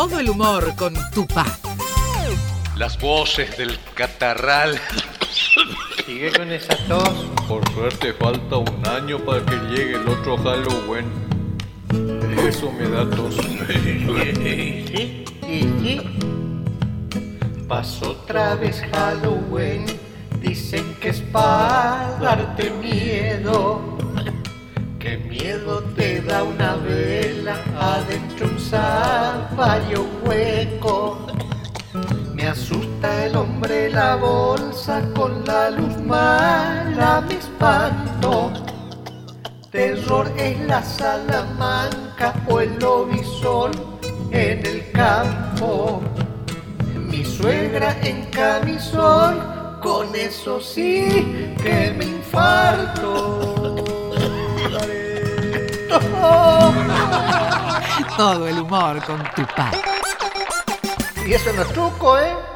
Todo el humor con Tupá. Las voces del catarral. Sigue con esa tos. Por suerte falta un año para que llegue el otro Halloween. Eso me da tos. ¿Sí? Pasó otra vez Halloween. Dicen que es para darte miedo. ¿Qué miedo te da una vela adentro un zapallo hueco? Me asusta el hombre la bolsa con la luz mala, me espanto. Terror es la Salamanca o el lobizón en el campo. Mi suegra en camisón, con eso sí que me infarto. Todo el humor con Tupá. Y eso no es truco, ¿eh?